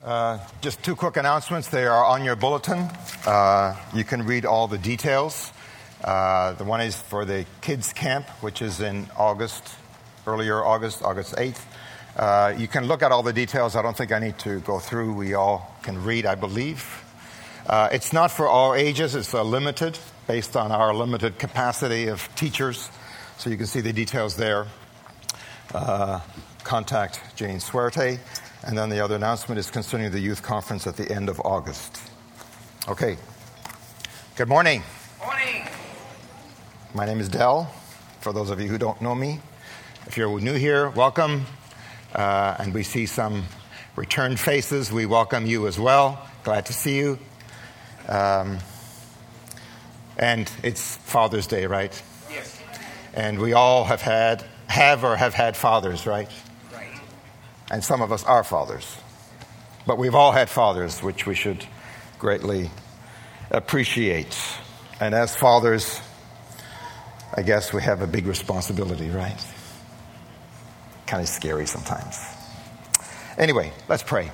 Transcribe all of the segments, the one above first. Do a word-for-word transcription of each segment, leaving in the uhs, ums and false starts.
Uh, just two quick announcements. They are on your bulletin. Uh, you can read all the details. Uh, the one is for the kids' camp, which is in August, earlier August, August eighth. Uh, you can look at all the details. I don't think I need to go through. We all can read, I believe. Uh, it's not for all ages. It's uh, limited, based on our limited capacity of teachers. So you can see the details there. Uh, contact Jane Suerte. And then the other announcement is concerning the youth conference at the end of August. Okay. Good morning. Morning. My name is Del, for those of you who don't know me. If you're new here, welcome. Uh, and we see some returned faces. We welcome you as well. Glad to see you. Um, and it's Father's Day, right? Yes. And we all have had, have or have had fathers, right? And some of us are fathers. But we've all had fathers, which we should greatly appreciate. And as fathers, I guess we have a big responsibility, right? Kind of scary sometimes. Anyway, let's pray.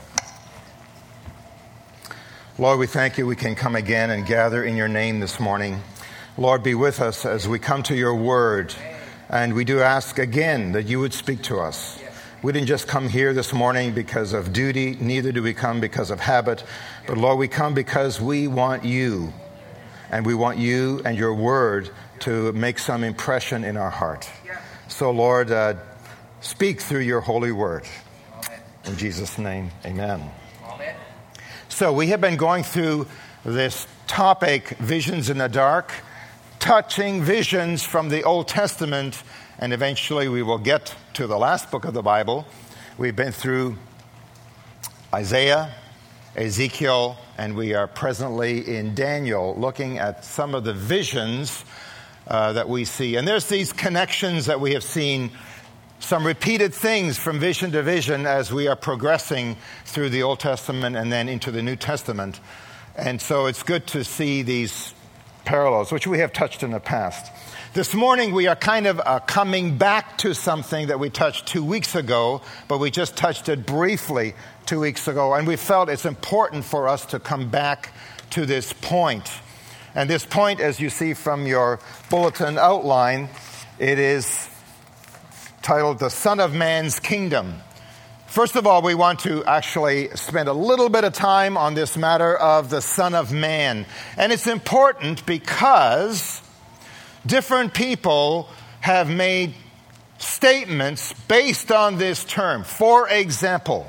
Lord, we thank you we can come again and gather in your name this morning. Lord, be with us as we come to your word. And we do ask again that you would speak to us. We didn't just come here this morning because of duty, neither do we come because of habit. But Lord, we come because we want you. And we want you and your word to make some impression in our heart. So Lord, uh, speak through your holy word. In Jesus' name, amen. Amen. So we have been going through this topic, Visions in the Dark, touching visions from the Old Testament. And eventually we will get to the last book of the Bible. We've been through Isaiah, Ezekiel, and we are presently in Daniel looking at some of the visions uh, that we see. And there's these connections that we have seen, some repeated things from vision to vision as we are progressing through the Old Testament and then into the New Testament. And so it's good to see these parallels, which we have touched in the past. This morning we are kind of uh, coming back to something that we touched two weeks ago, but we just touched it briefly two weeks ago, and we felt it's important for us to come back to this point. And this point, as you see from your bulletin outline, it is titled The Son of Man's Kingdom. First of all, we want to actually spend a little bit of time on this matter of the Son of Man. And it's important because different people have made statements based on this term. For example,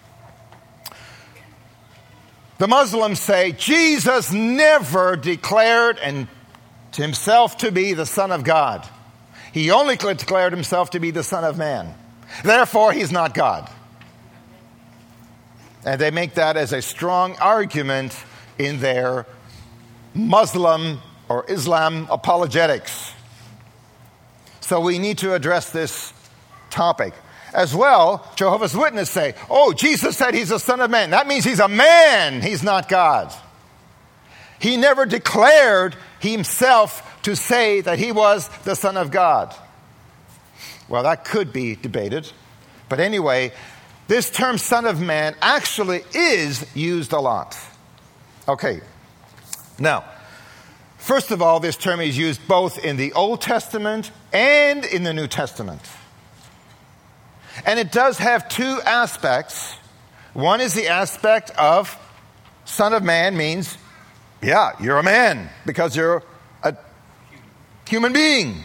the Muslims say Jesus never declared himself to be the Son of God. He only declared himself to be the Son of Man. Therefore, he's not God. And they make that as a strong argument in their Muslim or Islam apologetics. So we need to address this topic. As well, Jehovah's Witnesses say, oh, Jesus said he's the Son of Man. That means he's a man. He's not God. He never declared himself to say that he was the Son of God. Well, that could be debated. But anyway, this term Son of Man actually is used a lot. Okay. Now, first of all, this term is used both in the Old Testament and in the New Testament. And it does have two aspects. One is the aspect of Son of Man means, yeah, you're a man because you're a human being.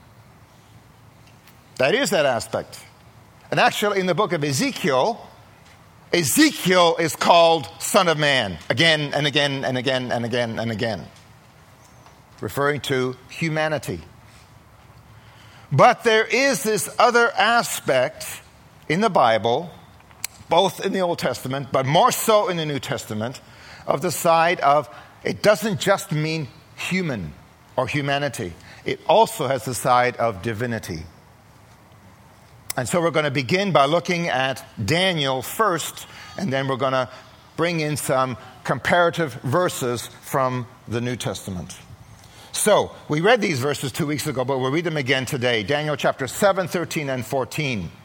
That is that aspect. And actually in the book of Ezekiel, Ezekiel is called Son of Man again and again and again and again and again, referring to humanity. But there is this other aspect in the Bible, both in the Old Testament, but more so in the New Testament, of the side of it doesn't just mean human or humanity. It also has the side of divinity. And so we're going to begin by looking at Daniel first, and then we're going to bring in some comparative verses from the New Testament. So, we read these verses two weeks ago, but we'll read them again today. Daniel chapter seven, thirteen, and fourteen.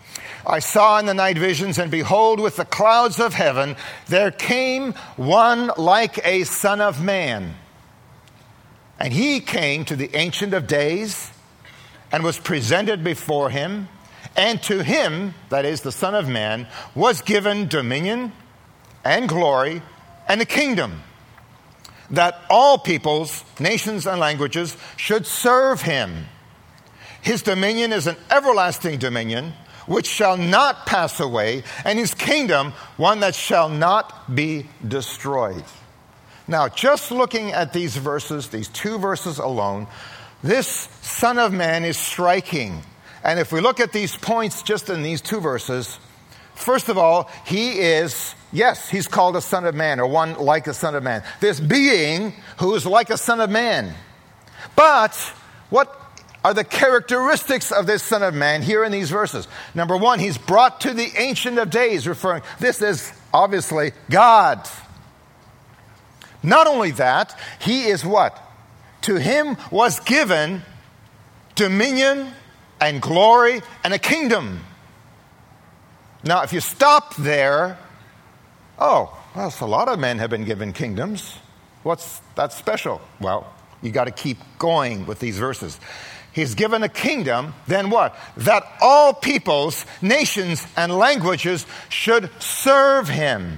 I saw in the night visions, and behold, with the clouds of heaven, there came one like a son of man. And he came to the Ancient of Days and was presented before him. And to him, that is the Son of Man, was given dominion and glory and a kingdom, that all peoples, nations, and languages should serve him. His dominion is an everlasting dominion, which shall not pass away, and his kingdom one that shall not be destroyed. Now, just looking at these verses, these two verses alone, this Son of Man is striking. And if we look at these points just in these two verses, first of all, he is, yes, he's called a Son of Man, or one like a Son of Man. This being who is like a Son of Man. But what are the characteristics of this Son of Man here in these verses? Number one, he's brought to the Ancient of Days, referring, this is obviously God. Not only that, he is what? To him was given dominion and glory and a kingdom. Now, if you stop there, oh, well, a lot of men have been given kingdoms. What's that special? Well, you got to keep going with these verses. He's given a kingdom, then what? That all peoples, nations, and languages should serve him.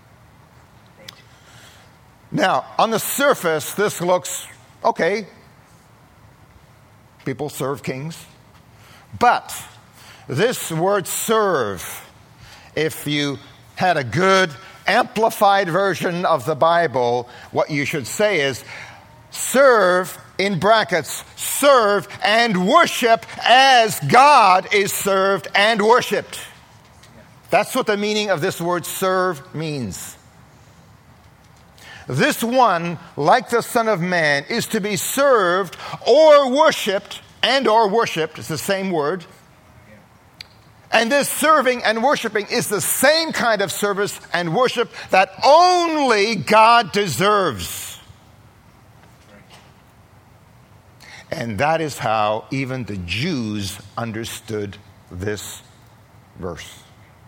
Now, on the surface, this looks okay. People serve kings. But this word serve, if you had a good amplified version of the Bible, what you should say is serve, in brackets, serve and worship as God is served and worshiped. That's what the meaning of this word serve means. This one, like the Son of Man, is to be served or worshipped, and or worshipped, it's the same word. And this serving and worshiping is the same kind of service and worship that only God deserves. And that is how even the Jews understood this verse.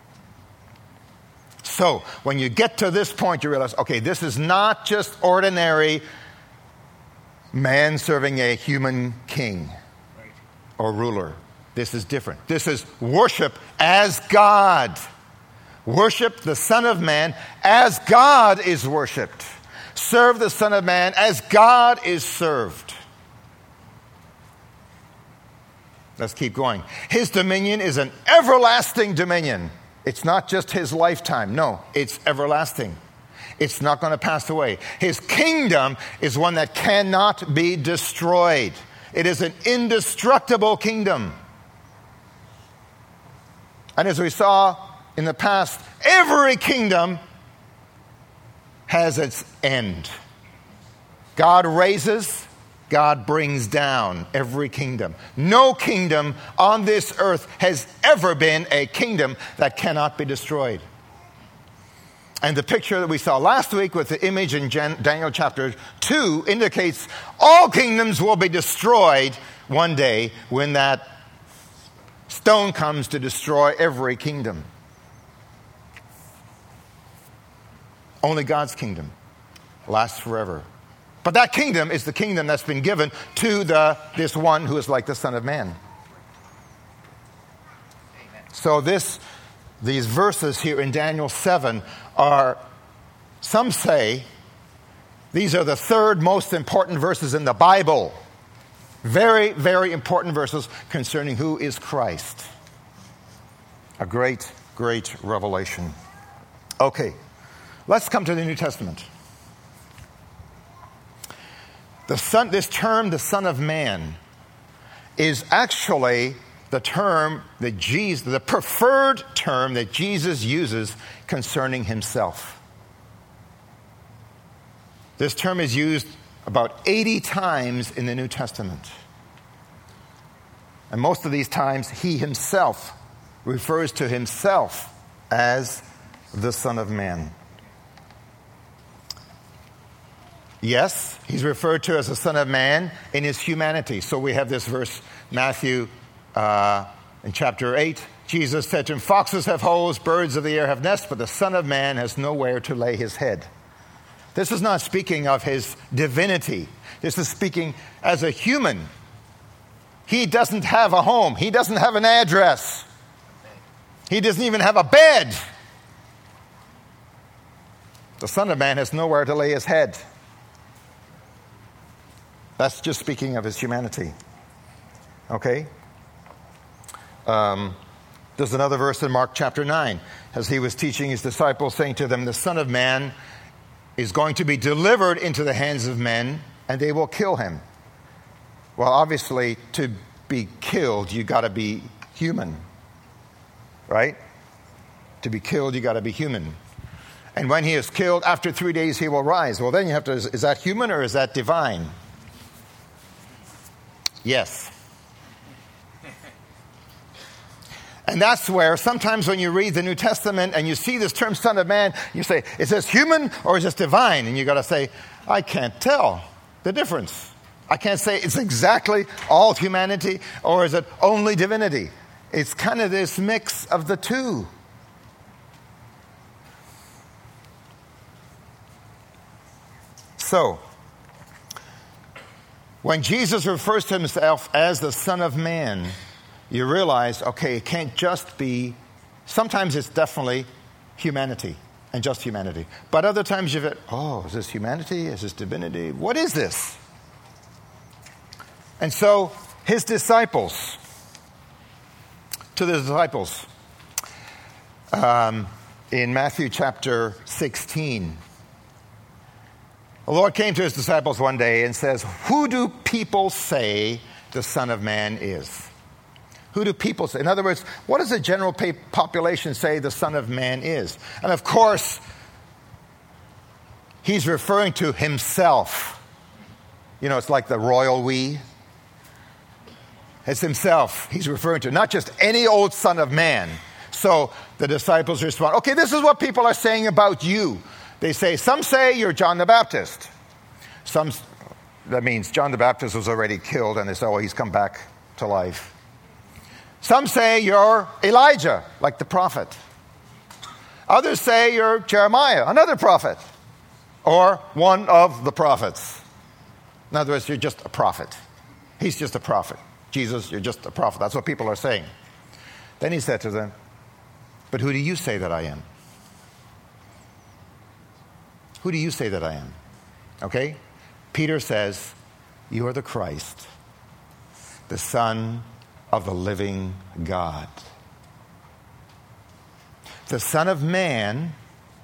So, when you get to this point, you realize, okay, this is not just ordinary man serving a human king or ruler. This is different. This is worship as God. Worship the Son of Man as God is worshipped. Serve the Son of Man as God is served. Let's keep going. His dominion is an everlasting dominion. It's not just his lifetime. No, it's everlasting. It's not going to pass away. His kingdom is one that cannot be destroyed. It is an indestructible kingdom. And as we saw in the past, every kingdom has its end. God raises, God brings down every kingdom. No kingdom on this earth has ever been a kingdom that cannot be destroyed. And the picture that we saw last week with the image in Daniel chapter two indicates all kingdoms will be destroyed one day when that stone comes to destroy every kingdom. Only God's kingdom lasts forever. But that kingdom is the kingdom that's been given to the this one who is like the Son of Man. Amen. So this, these verses here in Daniel seven are, some say, these are the third most important verses in the Bible. Very, very important verses concerning who is Christ. A great, great revelation. Okay, let's come to the New Testament. The son, this term, the Son of Man, is actually the term that Jesus, the preferred term that Jesus uses concerning himself. This term is used about eighty times in the New Testament. And most of these times, he himself refers to himself as the Son of Man. Yes, he's referred to as the Son of Man in his humanity. So we have this verse, Matthew uh, in chapter eight, Jesus said to him, foxes have holes, birds of the air have nests, but the Son of Man has nowhere to lay his head. This is not speaking of his divinity. This is speaking as a human. He doesn't have a home. He doesn't have an address. He doesn't even have a bed. The Son of Man has nowhere to lay his head. That's just speaking of his humanity. Okay? Um, there's another verse in Mark chapter nine, as he was teaching his disciples, saying to them, the Son of Man is going to be delivered into the hands of men, and they will kill him. Well, obviously, to be killed, you got to be human. Right? To be killed, you got to be human. And when he is killed, after three days he will rise. Well, then you have to, is, is that human or is that divine? Yes. And that's where sometimes when you read the New Testament and you see this term Son of Man, you say, is this human or is this divine? And you got to say, I can't tell the difference. I can't say it's exactly all humanity or is it only divinity. It's kind of this mix of the two. So, when Jesus refers to himself as the Son of Man, you realize, okay, it can't just be, sometimes it's definitely humanity and just humanity. But other times you've, oh, is this humanity? Is this divinity? What is this? And so, his disciples, to the disciples, um, in Matthew chapter sixteen, the Lord came to his disciples one day and says, who do people say the Son of Man is? Who do people say? In other words, what does the general population say the Son of Man is? And of course, he's referring to himself. You know, it's like the royal we. It's himself he's referring to, not just any old Son of Man. So the disciples respond, okay, this is what people are saying about you. They say, some say you're John the Baptist. Some, that means John the Baptist was already killed and they say, oh, he's come back to life. Some say you're Elijah, like the prophet. Others say you're Jeremiah, another prophet. Or one of the prophets. In other words, you're just a prophet. He's just a prophet. Jesus, you're just a prophet. That's what people are saying. Then he said to them, but who do you say that I am? Who do you say that I am? Okay? Peter says, you are the Christ, the Son of the living God. The Son of Man,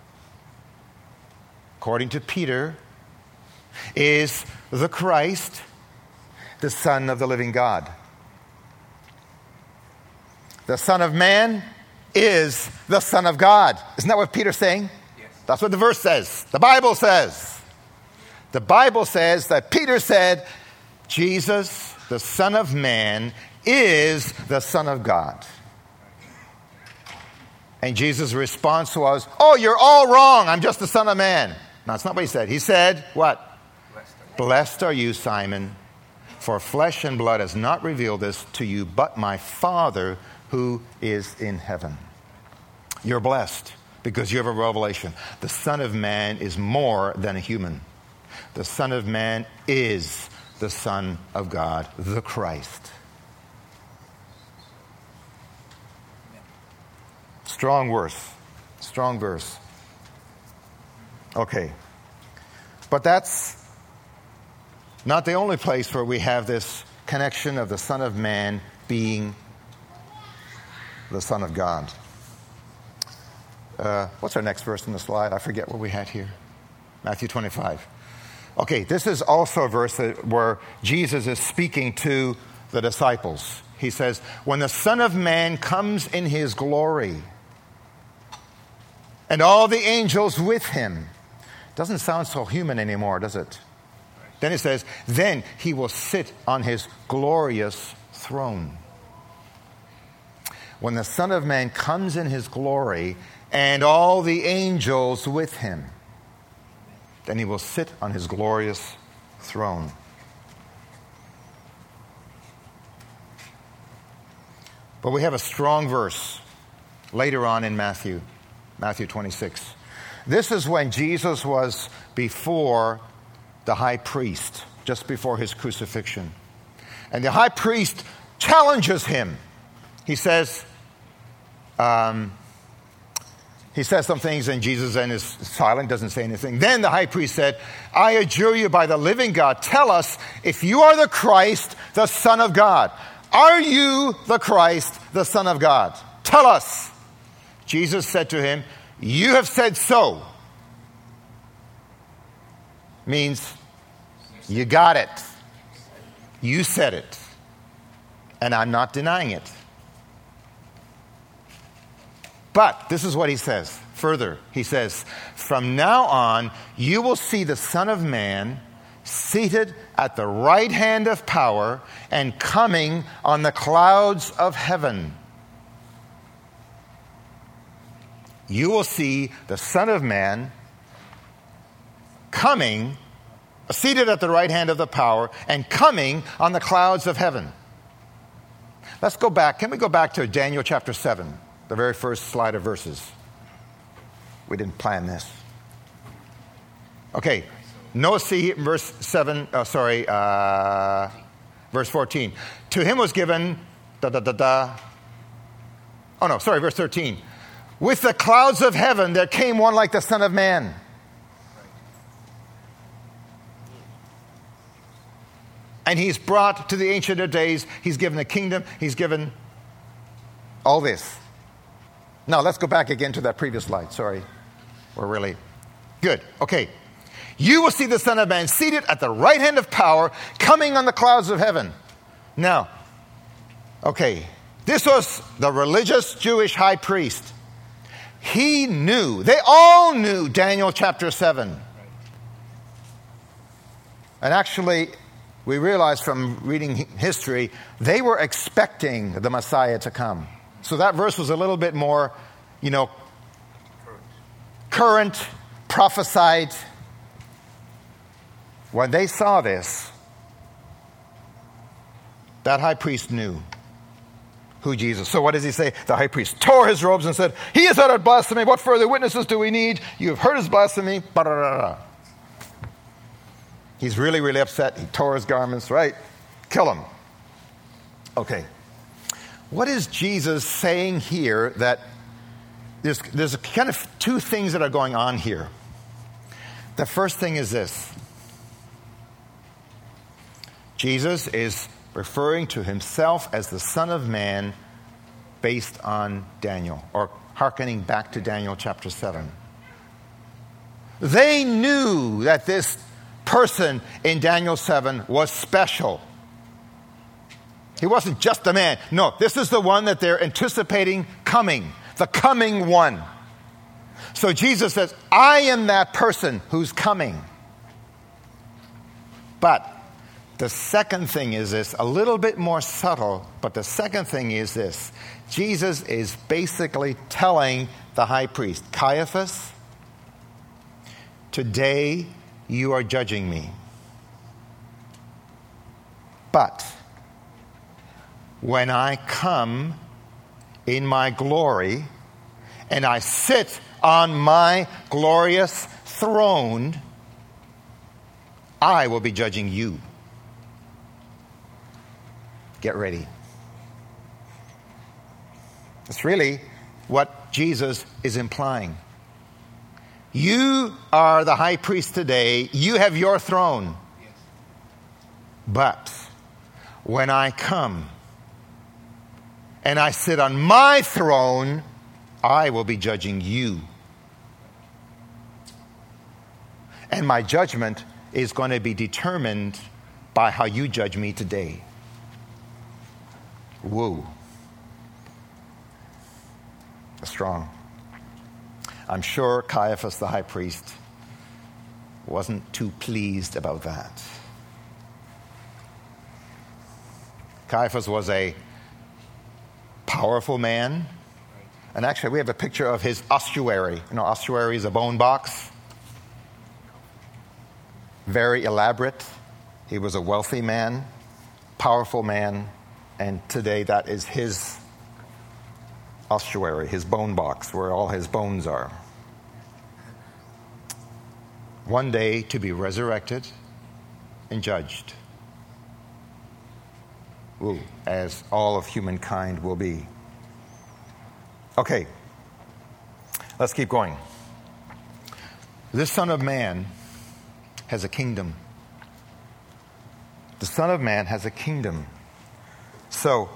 according to Peter, is the Christ, the Son of the living God. The Son of Man is the Son of God. Isn't that what Peter's saying? Yes. That's what the verse says. The Bible says. The Bible says that Peter said, Jesus, the Son of Man, is the Son of God. And Jesus' response was, oh, you're all wrong. I'm just the Son of Man. No, that's not what he said. He said, what? Blessed are, Blessed are you, Simon, for flesh and blood has not revealed this to you, but my Father who is in heaven. You're blessed because you have a revelation. The Son of Man is more than a human. The Son of Man is the Son of God, the Christ. Strong verse. Strong verse. Okay. But that's not the only place where we have this connection of the Son of Man being the Son of God. Uh, what's our next verse in the slide? I forget what we had here. Matthew twenty-five. Okay, this is also a verse that, where Jesus is speaking to the disciples. He says, when the Son of Man comes in his glory, and all the angels with him. Doesn't sound so human anymore, does it? Then it says, then he will sit on his glorious throne. When the Son of Man comes in his glory, and all the angels with him, then he will sit on his glorious throne. But we have a strong verse later on in Matthew, Matthew twenty-six. This is when Jesus was before the high priest, just before his crucifixion. And the high priest challenges him. He says, um, he says some things, and Jesus then is silent, doesn't say anything. Then the high priest said, I adjure you by the living God, tell us if you are the Christ, the Son of God. Are you the Christ, the Son of God? Tell us. Jesus said to him, you have said so. Means, you got it. You said it. And I'm not denying it. But this is what he says. Further, he says, from now on, you will see the Son of Man seated at the right hand of power and coming on the clouds of heaven. You will see the Son of Man coming, seated at the right hand of the power, and coming on the clouds of heaven. Let's go back. Can we go back to Daniel chapter seven, the very first slide of verses? We didn't plan this. Okay. Notice, see verse seven, oh, sorry, uh, verse fourteen. To him was given, da da da da. Oh no, sorry, verse thirteen. With the clouds of heaven there came one like the Son of Man. And he's brought to the Ancient of Days. He's given a kingdom. He's given all this. Now, let's go back again to that previous slide. Sorry. We're really good. Okay. You will see the Son of Man seated at the right hand of power, coming on the clouds of heaven. Now, okay. This was the religious Jewish high priest. He knew. They all knew Daniel chapter seven. And actually, we realize from reading history, they were expecting the Messiah to come. So that verse was a little bit more, you know, current, prophesied. When they saw this, that high priest knew who Jesus. So what does he say? The high priest tore his robes and said, he has uttered blasphemy. What further witnesses do we need? You have heard his blasphemy. Ba-da-da-da. He's really, really upset. He tore his garments, right? Kill him. Okay. What is Jesus saying here that there's, there's kind of two things that are going on here. The first thing is this. Jesus is referring to himself as the Son of Man based on Daniel, or hearkening back to Daniel chapter seven. They knew that this person in Daniel seven was special. He wasn't just a man. No, this is the one that they're anticipating coming, the coming one. So Jesus says, I am that person who's coming. But the second thing is this, a little bit more subtle, but the second thing is this. Jesus is basically telling the high priest, Caiaphas, today you are judging me. But when I come in my glory and I sit on my glorious throne, I will be judging you. Get ready. That's really what Jesus is implying. You are the high priest today. You have your throne. Yes. But when I come and I sit on my throne, I will be judging you. And my judgment is going to be determined by how you judge me today. Whoa. Strong. I'm sure Caiaphas the high priest wasn't too pleased about that. Caiaphas was a powerful man. And actually, we have a picture of his ossuary. You know, ossuary is a bone box. Very elaborate. He was a wealthy man, powerful man. And today that is his ossuary, his bone box, where all his bones are. One day to be resurrected and judged. Ooh, as all of humankind will be. Okay, let's keep going. This Son of Man has a kingdom. The Son of Man has a kingdom. So,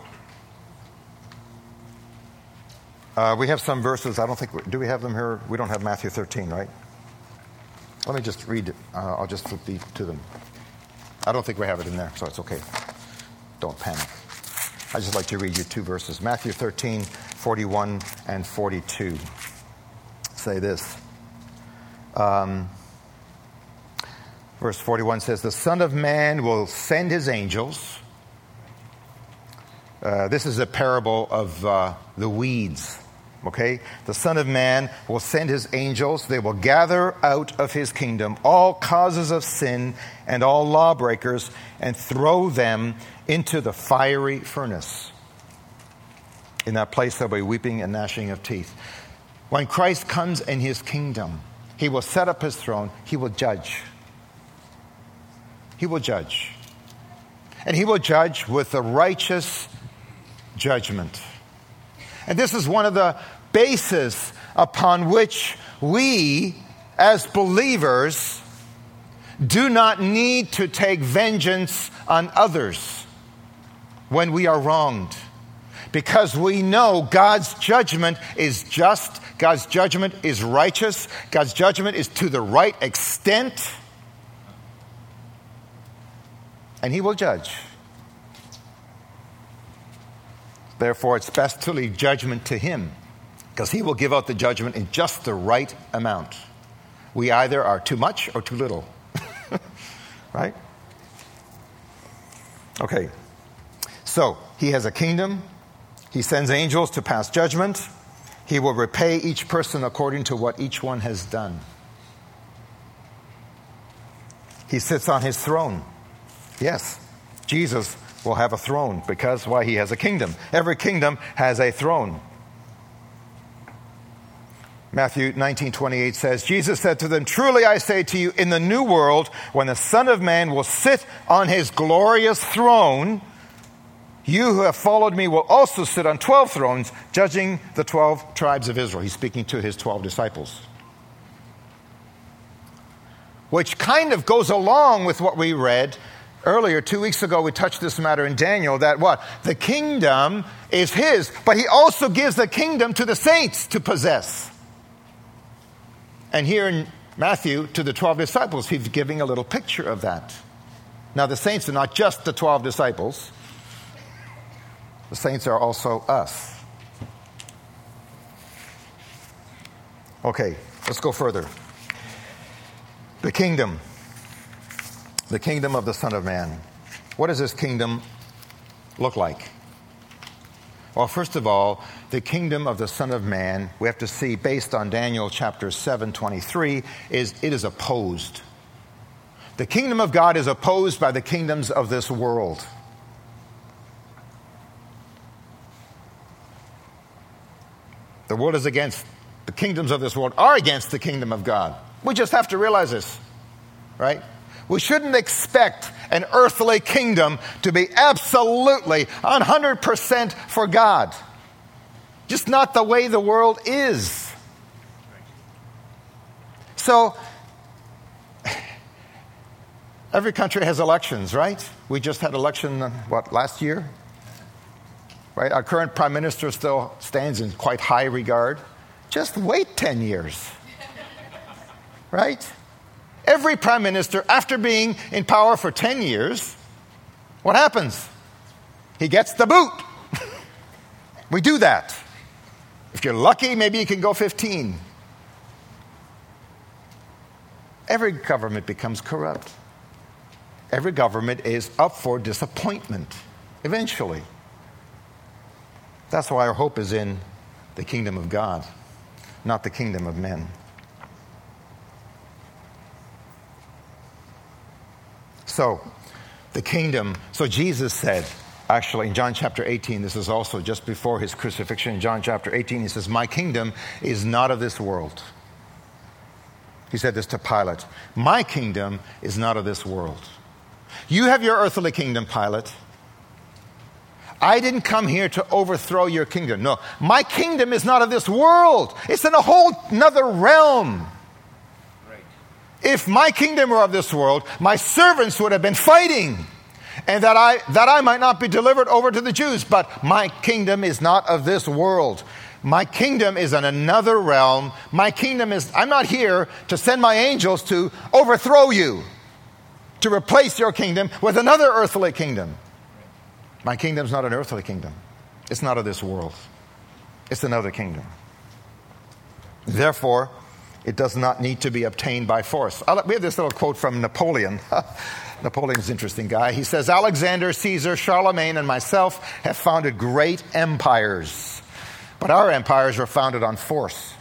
uh, we have some verses. I don't think, we, do we have them here? We don't have Matthew thirteen, right? Let me just read it. Uh, I'll just flip these to them. I don't think we have it in there, so it's okay. Don't panic. I just like to read you two verses. Matthew thirteen, forty-one and forty-two. Say this. Um, verse forty-one says, the Son of Man will send his angels. Uh, this is a parable of uh, the weeds. Okay? The Son of Man will send his angels. They will gather out of his kingdom all causes of sin and all lawbreakers and throw them into the fiery furnace. In that place there'll be weeping and gnashing of teeth. When Christ comes in his kingdom, he will set up his throne. He will judge. He will judge. And he will judge with a righteous judgment. And this is one of the bases upon which we, as believers, do not need to take vengeance on others when we are wronged. Because we know God's judgment is just, God's judgment is righteous, God's judgment is to the right extent, and he will judge. Therefore, it's best to leave judgment to him, because he will give out the judgment in just the right amount. We either are too much or too little. Right? Okay. So, he has a kingdom. He sends angels to pass judgment. He will repay each person according to what each one has done. He sits on his throne. Yes, Jesus will have a throne because, why? He has a kingdom. Every kingdom has a throne. Matthew nineteen twenty-eight says, Jesus said to them, truly I say to you, in the new world, when the Son of Man will sit on his glorious throne, you who have followed me will also sit on twelve thrones, judging the twelve tribes of Israel. He's speaking to his twelve disciples. Which kind of goes along with what we read earlier. Two weeks ago, we touched this matter in Daniel, that what? The kingdom is his, but he also gives the kingdom to the saints to possess. And here in Matthew, to the twelve disciples, he's giving a little picture of that. Now, the saints are not just the twelve disciples. The saints are also us. Okay, let's go further. The kingdom. The kingdom of the Son of Man. What does this kingdom look like? Well, first of all, the kingdom of the Son of Man, we have to see, based on Daniel chapter seven twenty-three, is it is opposed. The kingdom of God is opposed by the kingdoms of this world. The world is against, the kingdoms of this world are against the kingdom of God. We just have to realize this, right? We shouldn't expect an earthly kingdom to be absolutely one hundred percent for God. Just not the way the world is. So, every country has elections, right? We just had election, what, last year? Right? Our current prime minister still stands in quite high regard. Just wait ten years. Right? Every prime minister, after being in power for ten years, what happens? He gets the boot. We do that. If you're lucky, maybe you can go fifteen. Every government becomes corrupt. Every government is up for disappointment, eventually. That's why our hope is in the kingdom of God, not the kingdom of men. So, the kingdom, so Jesus said, Actually, in John chapter eighteen, this is also just before his crucifixion. In John chapter eighteen, he says, my kingdom is not of this world. He said this to Pilate. My kingdom is not of this world. You have your earthly kingdom, Pilate. I didn't come here to overthrow your kingdom. No, my kingdom is not of this world. It's in a whole nother realm. Right. If my kingdom were of this world, my servants would have been fighting, and that I that I might not be delivered over to the Jews. But my kingdom is not of this world. My kingdom is in another realm. My kingdom is, I'm not here to send my angels to overthrow you, to replace your kingdom with another earthly kingdom. My kingdom's not an earthly kingdom. It's not of this world. It's another kingdom. Therefore, it does not need to be obtained by force. We have this little quote from Napoleon. Napoleon's an interesting guy. He says, Alexander, Caesar, Charlemagne, and myself have founded great empires. But our empires were founded on force.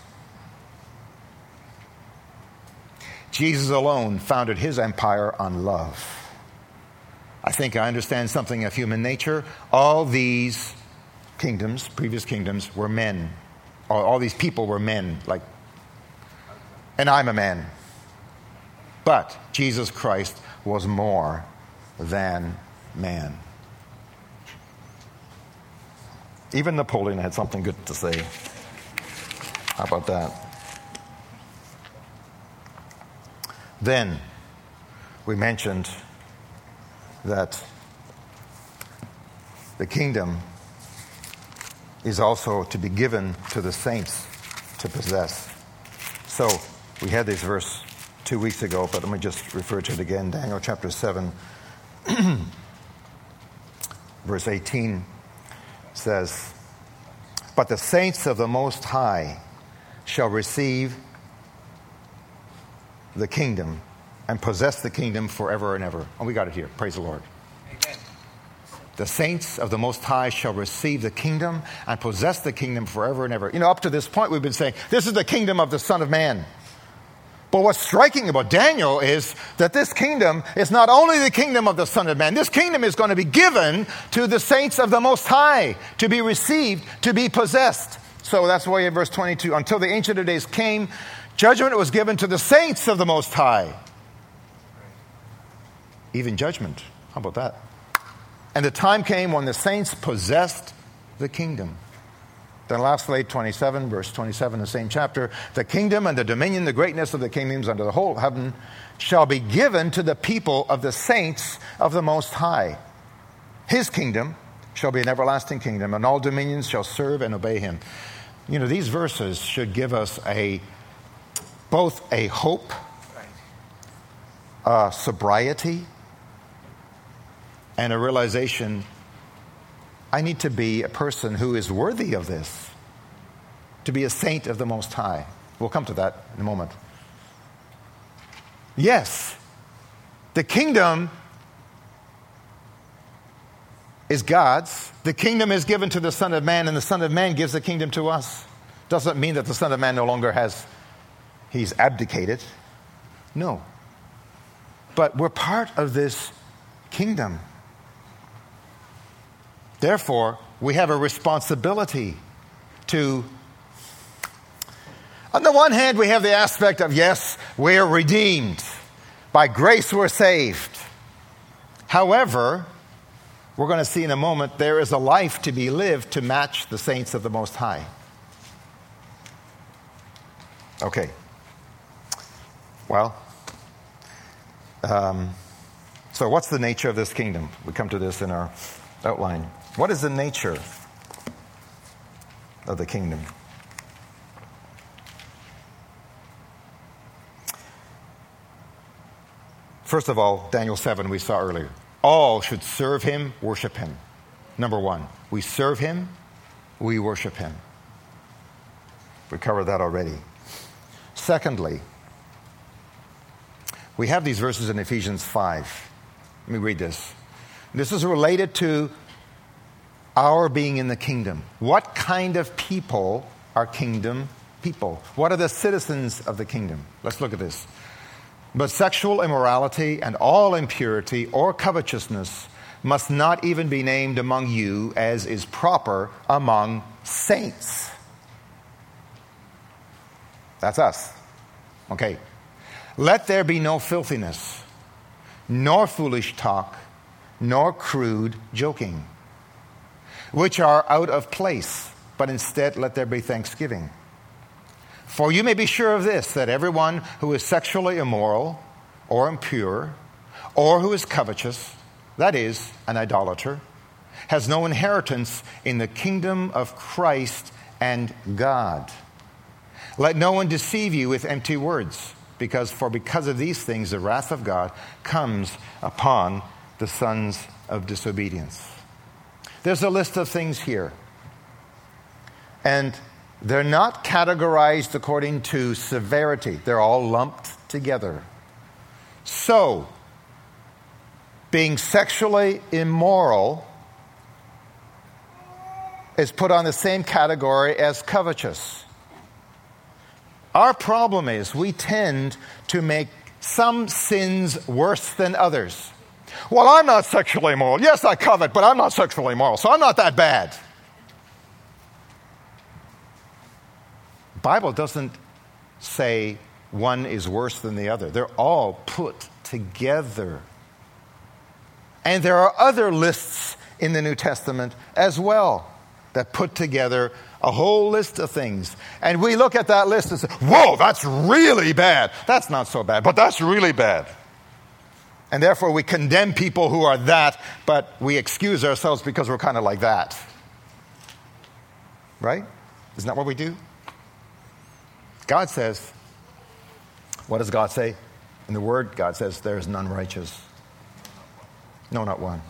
Jesus alone founded his empire on love. I think I understand something of human nature. All these kingdoms, previous kingdoms, were men. All, all these people were men, like, and I'm a man. But Jesus Christ was more than man. Even Napoleon had something good to say. How about that? Then we mentioned that the kingdom is also to be given to the saints to possess. So we had this verse two weeks ago, but let me just refer to it again. Daniel chapter seven, verse eighteen. Says, but the saints of the Most High shall receive the kingdom and possess the kingdom forever and ever. And we got it here. Praise the Lord. Amen. The saints of the Most High shall receive the kingdom and possess the kingdom forever and ever. You know, up to this point we've been saying, this is the kingdom of the Son of Man. But what's striking about Daniel is that this kingdom is not only the kingdom of the Son of Man, this kingdom is going to be given to the saints of the Most High, to be received, to be possessed. So that's why in verse twenty-two, until the Ancient of Days came, judgment was given to the saints of the Most High. Even judgment. How about that? And the time came when the saints possessed the kingdom. Then lastly, twenty-seven, verse twenty-seven, the same chapter, the kingdom and the dominion, the greatness of the kingdoms under the whole heaven shall be given to the people of the saints of the Most High. His kingdom shall be an everlasting kingdom, and all dominions shall serve and obey him. You know, these verses should give us a both a hope, a sobriety, and a realization, I need to be a person who is worthy of this, to be a saint of the Most High. We'll come to that in a moment. Yes, the kingdom is God's. The kingdom is given to the Son of Man, and the Son of Man gives the kingdom to us. Doesn't mean that the Son of Man no longer has, he's abdicated. No. But we're part of this kingdom. Therefore, we have a responsibility to, on the one hand, we have the aspect of, yes, we're redeemed. By grace we're saved. However, we're going to see in a moment, there is a life to be lived to match the saints of the Most High. Okay. Well, um, so what's the nature of this kingdom? We come to this in our outline. What is the nature of the kingdom? First of all, Daniel seven we saw earlier. All should serve him, worship him. Number one, we serve him, we worship him. We covered that already. Secondly, we have these verses in Ephesians five. Let me read this. This is related to our being in the kingdom. What kind of people are kingdom people? What are the citizens of the kingdom? Let's look at this. But sexual immorality and all impurity or covetousness must not even be named among you as is proper among saints. That's us. Okay. Let there be no filthiness, nor foolish talk, nor crude joking, which are out of place, but instead let there be thanksgiving. For you may be sure of this, that everyone who is sexually immoral or impure, or who is covetous, that is, an idolater, has no inheritance in the kingdom of Christ and God. Let no one deceive you with empty words, because for because of these things the wrath of God comes upon the sons of disobedience. There's a list of things here. And they're not categorized according to severity. They're all lumped together. So, being sexually immoral is put on the same category as covetous. Our problem is we tend to make some sins worse than others. Well, I'm not sexually immoral. Yes, I covet, but I'm not sexually immoral, so I'm not that bad. The Bible doesn't say one is worse than the other. They're all put together. And there are other lists in the New Testament as well that put together a whole list of things. And we look at that list and say, whoa, that's really bad. That's not so bad, but that's really bad. And therefore we condemn people who are that, but we excuse ourselves because we're kind of like that. Right? Isn't that what we do? God says, what does God say? In the Word, God says, there is none righteous. No, not one.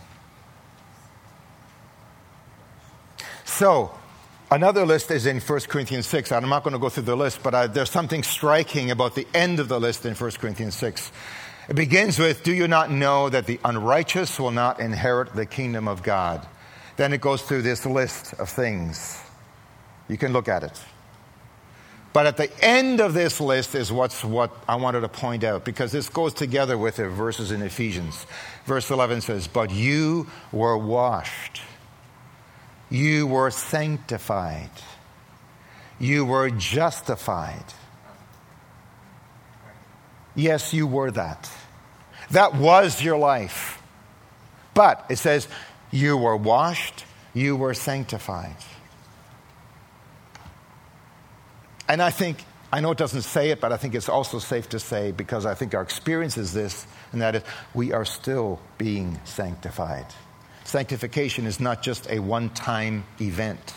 So, another list is in First Corinthians six. I'm not going to go through the list, but I, there's something striking about the end of the list in First Corinthians six. It begins with, do you not know that the unrighteous will not inherit the kingdom of God? Then it goes through this list of things. You can look at it. But at the end of this list is what's what I wanted to point out, because this goes together with the verses in Ephesians. Verse eleven says, but you were washed. You were sanctified. You were justified. Yes, you were that. That was your life. But it says, you were washed, you were sanctified. And I think, I know it doesn't say it, but I think it's also safe to say, because I think our experience is this, and that is, we are still being sanctified. Sanctification is not just a one-time event.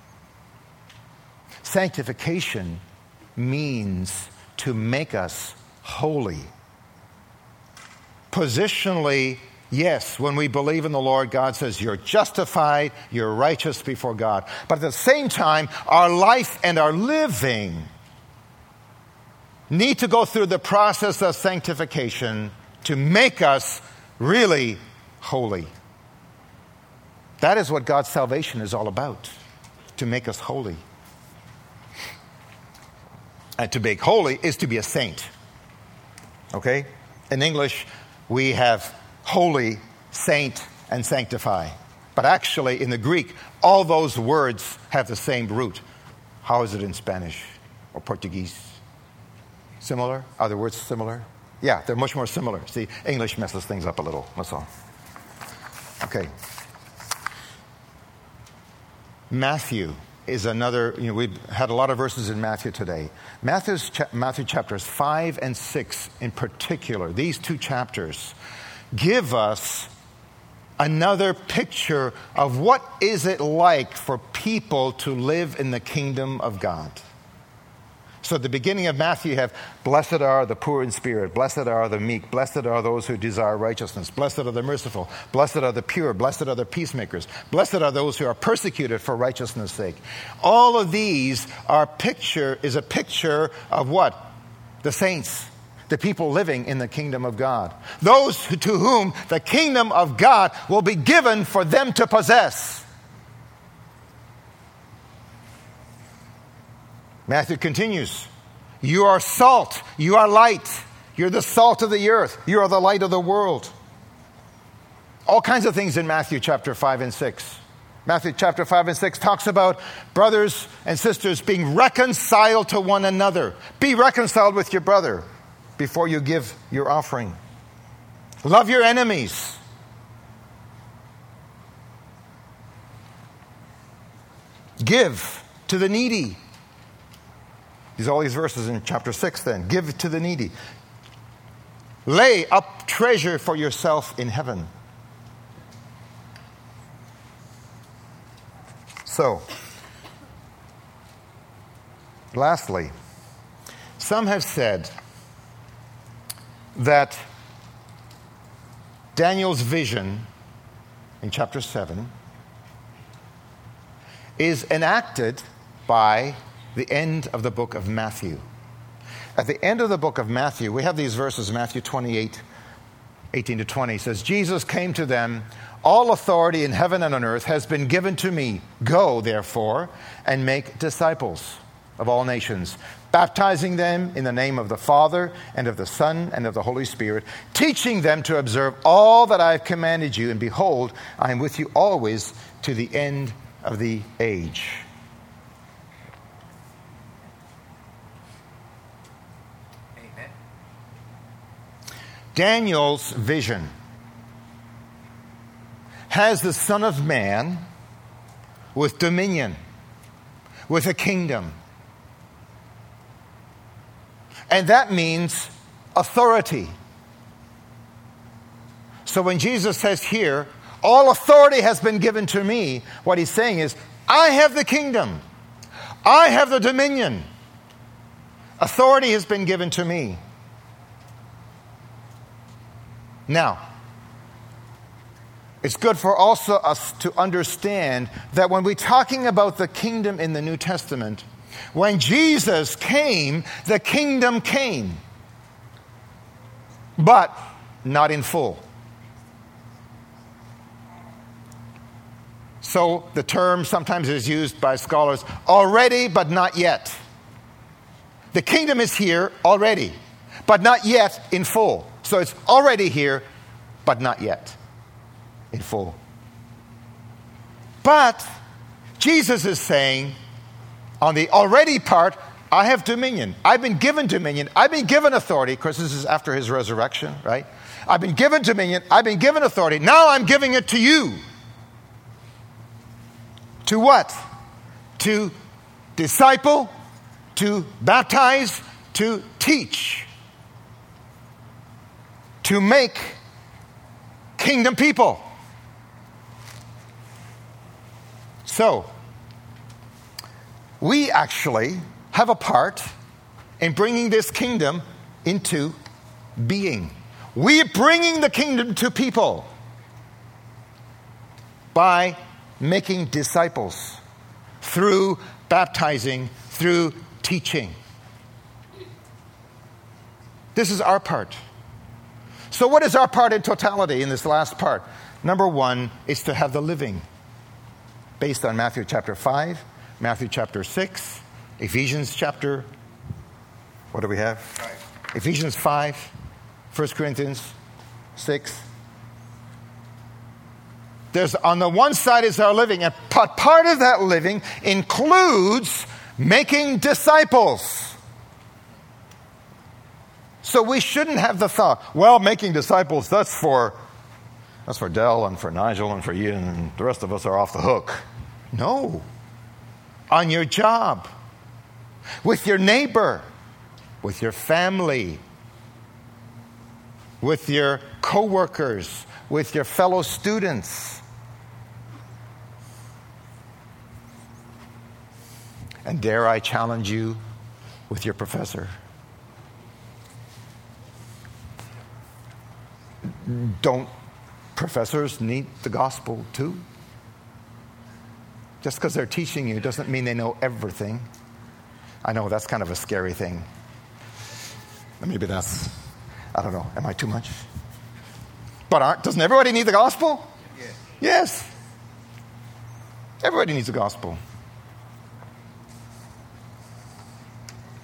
Sanctification means to make us holy. Positionally, yes, when we believe in the Lord, God says you're justified, you're righteous before God. But at the same time, our life and our living need to go through the process of sanctification to make us really holy. That is what God's salvation is all about, to make us holy. And to make holy is to be a saint. Okay? In English, we have holy, saint, and sanctify. But actually, in the Greek, all those words have the same root. How is it in Spanish or Portuguese? Similar? Are the words similar? Yeah, they're much more similar. See, English messes things up a little. That's all. Okay. Matthew is another, you know, we've had a lot of verses in Matthew today. Matthew's, Matthew chapters five and six in particular, these two chapters, give us another picture of what is it like for people to live in the kingdom of God. So at the beginning of Matthew, you have, blessed are the poor in spirit, blessed are the meek, blessed are those who desire righteousness, blessed are the merciful, blessed are the pure, blessed are the peacemakers, blessed are those who are persecuted for righteousness' sake. All of these are picture, is a picture of what? The saints, the people living in the kingdom of God. Those to whom the kingdom of God will be given for them to possess. Matthew continues, you are salt, you are light, you're the salt of the earth, you are the light of the world. All kinds of things in Matthew chapter five and six. Matthew chapter five and six talks about brothers and sisters being reconciled to one another. Be reconciled with your brother before you give your offering. Love your enemies. Give to the needy. These are all these verses in chapter six then. Give to the needy. Lay up treasure for yourself in heaven. So, lastly, some have said that Daniel's vision in chapter seven is enacted by the end of the book of Matthew. At the end of the book of Matthew, we have these verses, Matthew twenty-eight, eighteen to twenty. It says, Jesus came to them, all authority in heaven and on earth has been given to me. Go, therefore, and make disciples of all nations, baptizing them in the name of the Father and of the Son and of the Holy Spirit, teaching them to observe all that I have commanded you. And behold, I am with you always to the end of the age. Amen. Daniel's vision has the Son of Man with dominion, with a kingdom. And that means authority. So when Jesus says here, all authority has been given to me, what he's saying is, I have the kingdom. I have the dominion. Authority has been given to me. Now, it's good for also us to understand that when we're talking about the kingdom in the New Testament, when Jesus came, the kingdom came, but not in full. So the term sometimes is used by scholars, already but not yet. The kingdom is here already, but not yet in full. So it's already here, but not yet in full. But Jesus is saying, on the already part, I have dominion. I've been given dominion. I've been given authority. Of course, this is after his resurrection, right? I've been given dominion. I've been given authority. Now I'm giving it to you. To what? To disciple, to baptize, to teach, to make kingdom people. So, we actually have a part in bringing this kingdom into being. We're bringing the kingdom to people by making disciples through baptizing, through teaching. This is our part. So what is our part in totality in this last part? Number one is to have the living, based on Matthew chapter five, Matthew chapter six, Ephesians chapter, what do we have? Five. Ephesians five, First Corinthians six. There's, on the one side is our living, and part of that living includes making disciples. So we shouldn't have the thought, well, making disciples, that's for that's for Dell and for Nigel and for you, and the rest of us are off the hook. No. On your job, with your neighbor, with your family, with your co-workers, with your fellow students. And dare I challenge you with your professor. Don't professors need the gospel too? Just because they're teaching you doesn't mean they know everything. I know that's kind of a scary thing. Maybe that's, I don't know, am I too much? But aren't, doesn't everybody need the gospel? Yes. Yes. Everybody needs the gospel.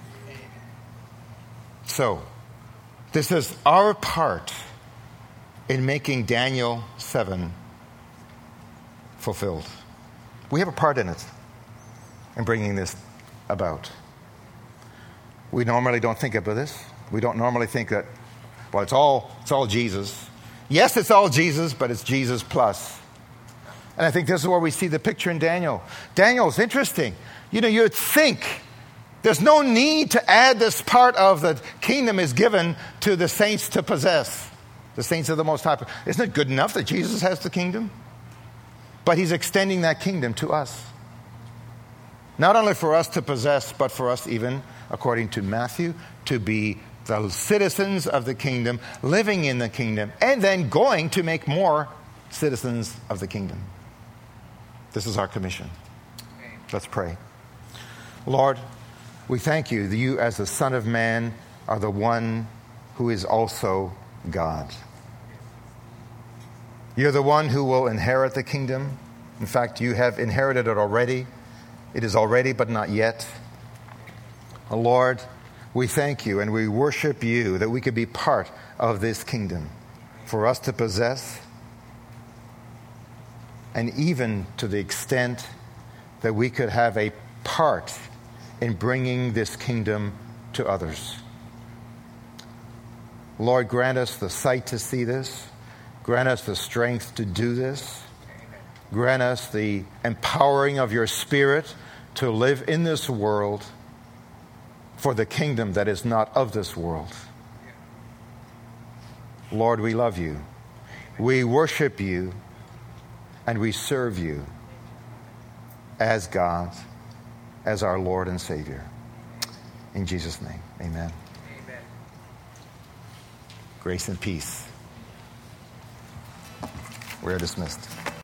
So, this is our part in making Daniel seven fulfilled. We have a part in it in bringing this about. We normally don't think about this. We don't normally think that, well, it's all, it's all Jesus. Yes, it's all Jesus, but it's Jesus plus. And I think this is where we see the picture in Daniel. Daniel's interesting. You know, you'd think there's no need to add this part of the kingdom is given to the saints to possess. The saints of the Most High. Isn't it good enough that Jesus has the kingdom? But he's extending that kingdom to us. Not only for us to possess, but for us even, according to Matthew, to be the citizens of the kingdom, living in the kingdom, and then going to make more citizens of the kingdom. This is our commission. Let's pray. Lord, we thank you that you as the Son of Man are the one who is also God. You're the one who will inherit the kingdom. In fact, you have inherited it already. It is already, but not yet. Oh, Lord, we thank you and we worship you that we could be part of this kingdom, for us to possess, and even to the extent that we could have a part in bringing this kingdom to others. Lord, grant us the sight to see this. Grant us the strength to do this. Grant us the empowering of your Spirit to live in this world for the kingdom that is not of this world. Lord, we love you. We worship you and we serve you as God, as our Lord and Savior. In Jesus' name, amen. Amen. Grace and peace. We are dismissed.